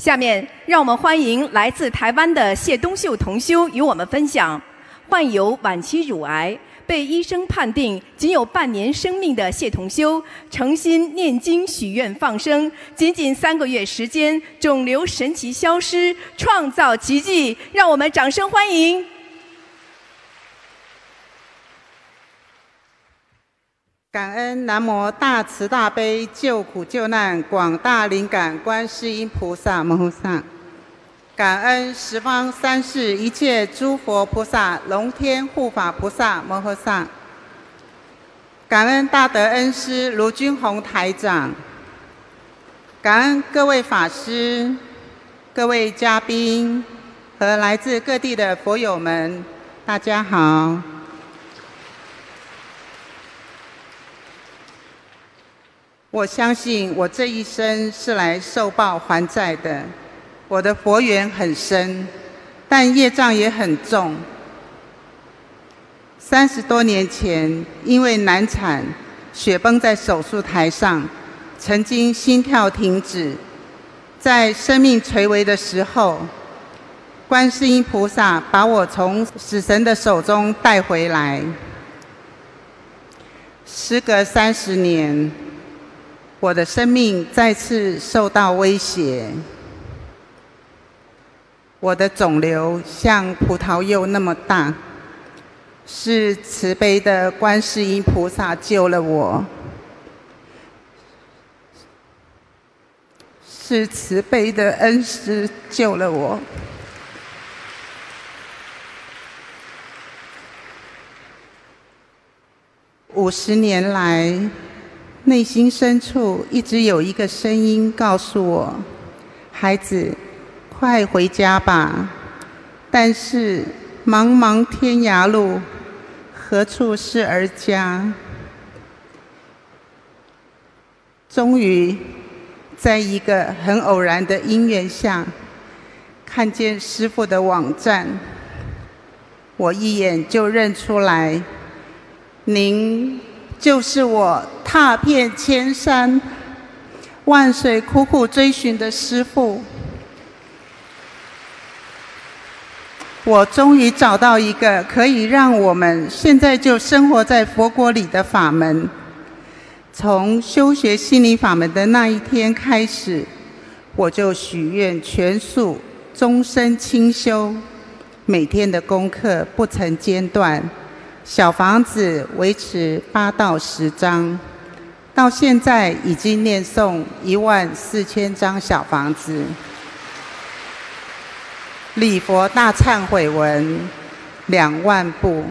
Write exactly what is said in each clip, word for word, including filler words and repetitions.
下面让我们欢迎来自台湾的谢东秀同修与我们分享，患有晚期乳癌，被医生判定仅有半年生命的谢同修，诚心念经许愿放生，仅仅三个月时间，肿瘤神奇消失，创造奇迹，让我们掌声欢迎。 感恩南无大慈大悲救苦救难广大灵感观世音菩萨摩诃萨，感恩十方三世一切诸佛菩萨龙天护法菩萨摩诃萨，感恩大德恩师卢军宏台长，感恩各位法师、各位嘉宾和来自各地的佛友们，大家好。我相信我这一生是来受报还债的，我的佛缘很深，但业障也很重。三十多年前，因为难产，血崩在手术台上，曾经心跳停止，在生命垂危的时候，观世音菩萨把我从死神的手中带回来。时隔三十年，我的生命再次受到威胁，我的肿瘤像葡萄柚那么大，是慈悲的观世音菩萨救了我，是慈悲的恩师救了我。五十年来，内心深处一直有一个声音告诉我，孩子，快回家吧。但是茫茫天涯路，何处是儿家？终于在一个很偶然的因缘下，看见师父的网站，我一眼就认出来，您就是我踏遍千山万水苦苦追寻的师父。我终于找到一个可以让我们现在就生活在佛国里的法门。从修学心灵法门的那一天开始，我就许愿全素终身清修，每天的功课不曾间断，小房子维持八到十张，到现在已经念诵一万四千张小房子，礼佛大忏悔文两万部，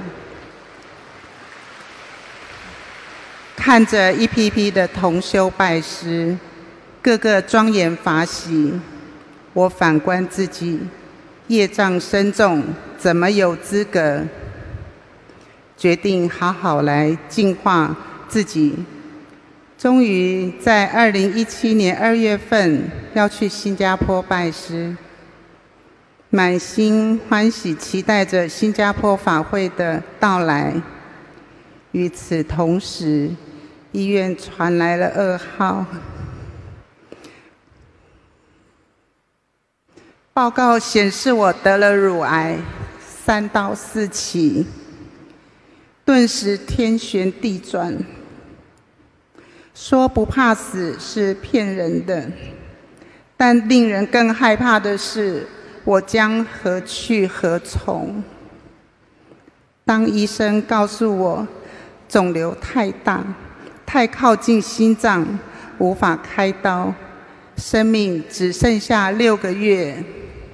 看着一批批的同修拜师，个个庄严法喜，我反观自己，业障深重，怎么有资格？决定好好来净化自己。终于在二零一七年二月份要去新加坡拜师，满心欢喜期待着新加坡法会的到来。与此同时，医院传来了噩耗，报告显示我得了乳癌，三到四期。顿时天旋地转，说不怕死是骗人的，但令人更害怕的是，我将何去何从？当医生告诉我肿瘤太大，太靠近心脏，无法开刀，生命只剩下六个月，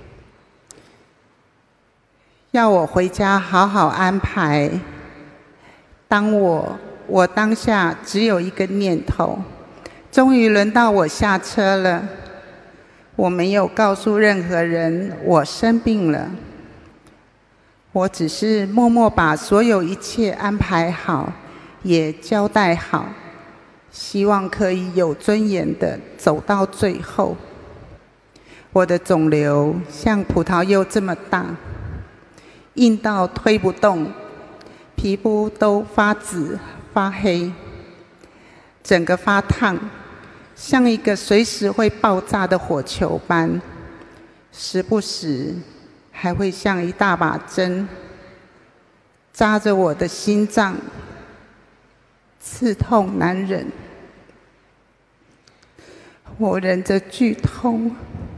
要我回家好好安排。当我我当下只有一个念头，终于轮到我下车了。我没有告诉任何人我生病了，我只是默默把所有一切安排好，也交代好，希望可以有尊严的走到最后。我的肿瘤像葡萄柚这么大，硬到推不动，皮肤都发紫发黑，整个发烫，像一个随时会爆炸的火球般。 时不时还会像一大把针扎着我的心脏，刺痛难忍。我忍着剧痛，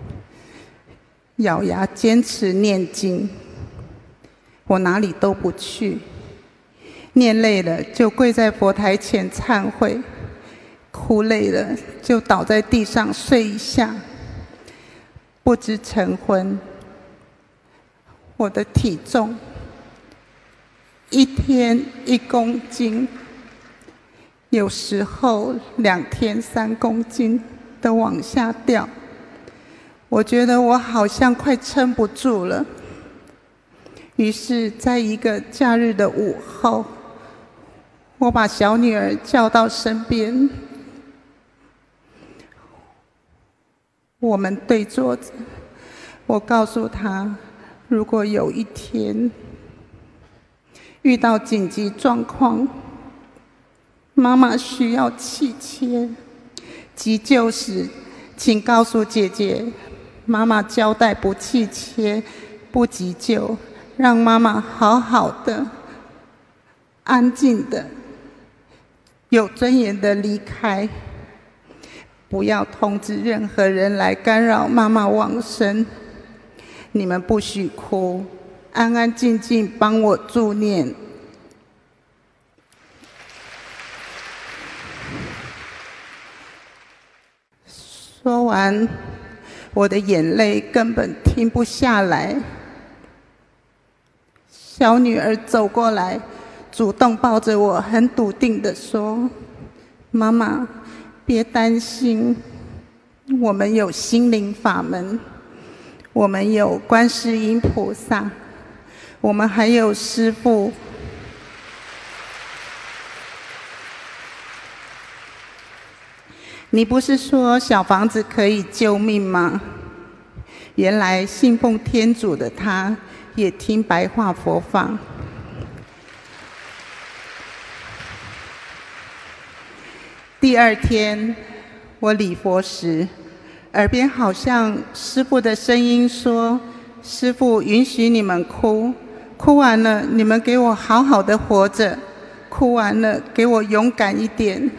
咬牙坚持念经。我哪里都不去，念累了就跪在佛台前忏悔，哭累了就倒在地上睡一下。不知晨昏，我的体重一天一公斤，有时候两天三公斤的往下掉。我觉得我好像快撑不住了。于是在一个假日的午后，我把小女儿叫到身边，我们对坐着。我告诉她，如果有一天遇到紧急状况，妈妈需要气切，急救时请告诉姐姐，妈妈交代不气切不急救，让妈妈好好的安静的有尊严的离开，不要通知任何人来干扰妈妈往生。你们不许哭，安安静静帮我助念。说完，我的眼泪根本停不下来。小女儿走过来，主动抱着我，很笃定地说：“妈妈，别担心，我们有心灵法门，我们有观世音菩萨，我们还有师父。”你不是说小房子可以救命吗？原来信奉天主的他也听白话佛法。第二天我礼佛时，耳边好像师父的声音说：“师父允许你们哭，哭完了你们给我好好的活着，哭完了给我勇敢一点。”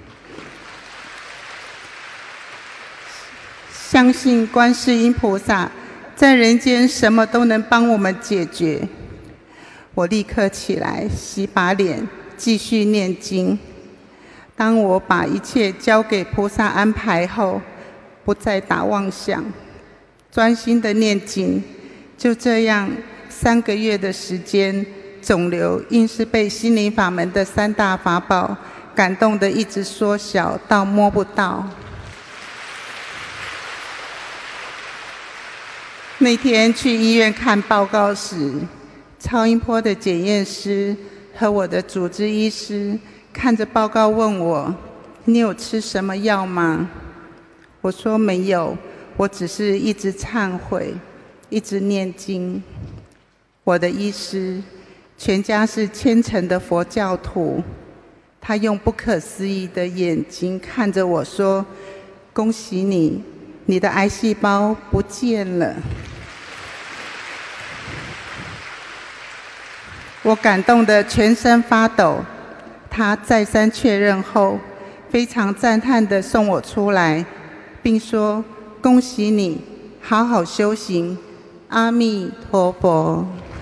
相信观世音菩萨在人间什么都能帮我们解决。我立刻起来洗把脸，继续念经。当我把一切交给菩萨安排后，不再打妄想，专心的念经。就这样三个月的时间，肿瘤硬是被心灵法门的三大法宝感动的一直缩小到摸不到。那天去医院看报告时，超音波的检验师和我的主治医师看着报告问我：“你有吃什么药吗？”我说没有，我只是一直忏悔，一直念经。我的医师全家是虔诚的佛教徒，他用不可思议的眼睛看着我说：“恭喜你，你的癌细胞不见了。”我感动得全身发抖。他再三确认后，非常赞叹地送我出来，并说：“恭喜你，好好修行，阿弥陀佛。”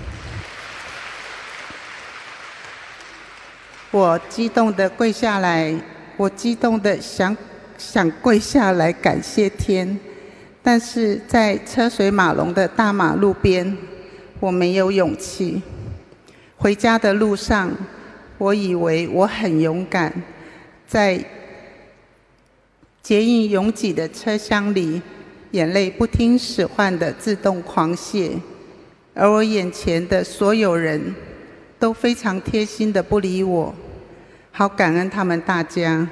我激动地跪下来，我激动地想想跪下来感谢天，但是在车水马龙的大马路边，我没有勇气。回家的路上，我以为我很勇敢，在捷运拥挤的车厢里，眼泪不听使唤的自动狂泻，而我眼前的所有人都非常贴心的不理我，好感恩他们大家。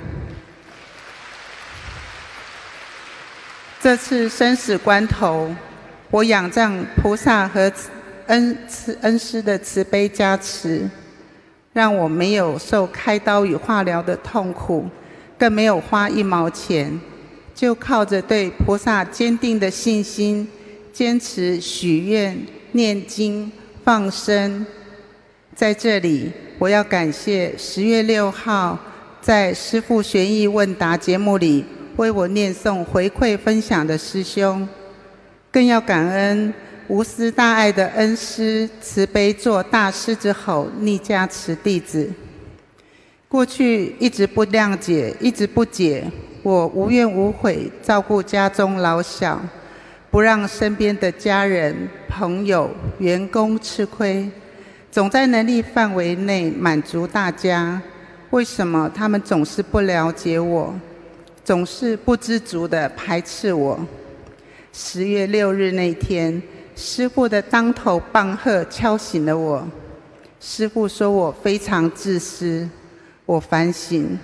这次生死关头，我仰仗菩萨和恩慈恩师的慈悲加持，让我没有受开刀与化疗的痛苦，更没有花一毛钱，就靠着对菩萨坚定的信心， 坚持许愿、念经、放生。在这里，我要感谢十月六号在师父玄义问答节目里为我念诵回馈分享的师兄，更要感恩无私大爱的恩师慈悲座大狮子吼逆加持弟子。过去一直不谅解，一直不解，我无怨无悔照顾家中老小，不让身边的家人、朋友、员工吃亏，总在能力范围内满足大家。为什么他们总是不了解我，总是不知足地排斥我？十月六日那天，师父的当头棒喝敲醒了我。师父说我非常自私，我反省，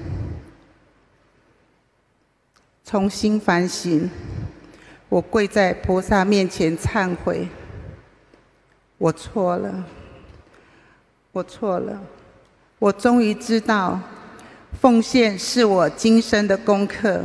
重新反省，我跪在菩萨面前忏悔，我错了，我错了，我终于知道，奉献是我今生的功课。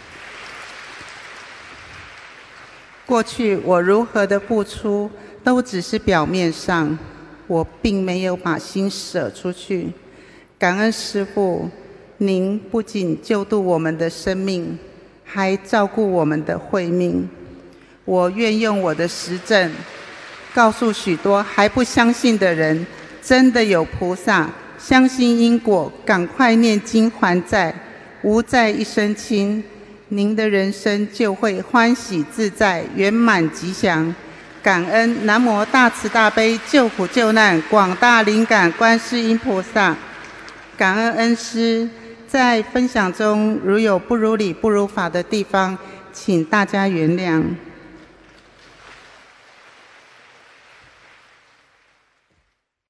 过去我如何的付出，都只是表面上，我并没有把心舍出去。感恩师父，您不仅救度我们的生命，还照顾我们的慧命。我愿用我的实证，告诉许多还不相信的人，真的有菩萨，相信因果，赶快念经还债，无债一身轻，您的人生就会欢喜自在，圆满吉祥。感恩南无大慈大悲救苦救难广大灵感观世音菩萨。感恩恩师，在分享中如有不如理不如法的地方，请大家原谅。